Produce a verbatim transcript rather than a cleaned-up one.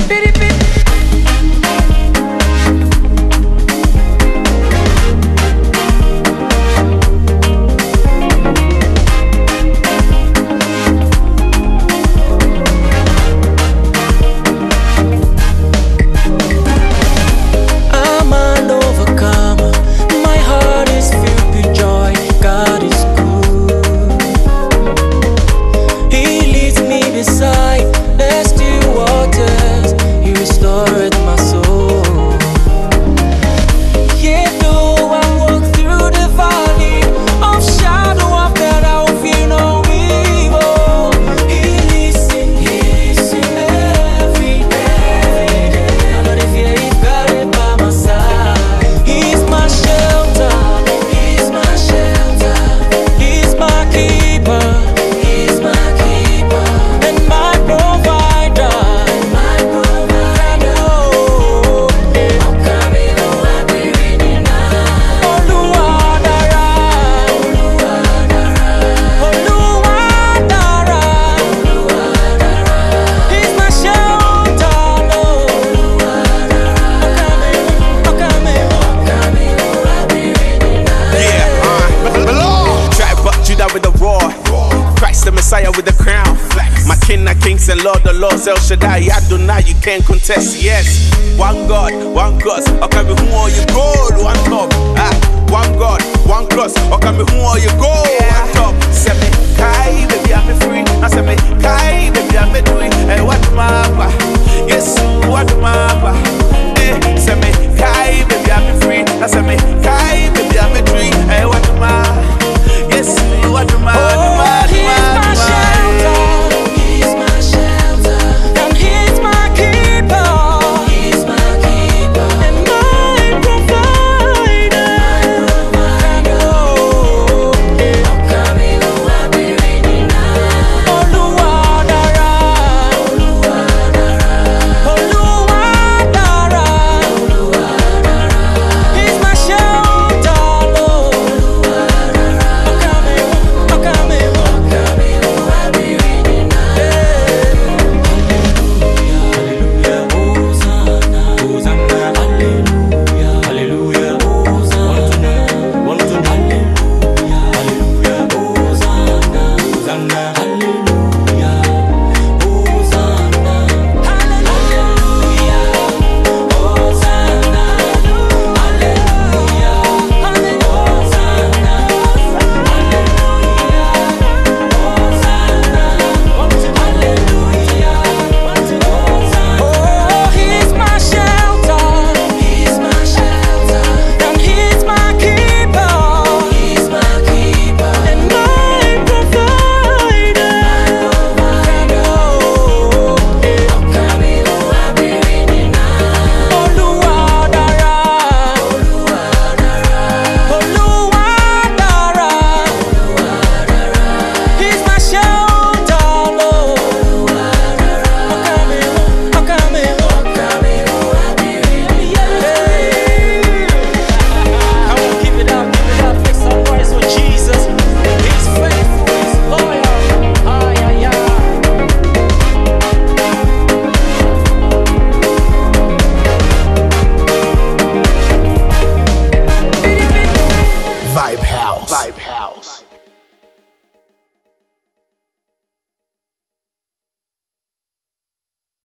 Messiah with the crown. My king of kings and Lord of lords, El Shaddai, Adonai, you can't contest. Yes, one God, one cross. Okay, me who are you gold, one top. Ah, one God, one cross. Okay, me who are you gold, one top. Say me, Kai, baby, I'm free. I say me, Kai, baby, I'm free. Hey, what?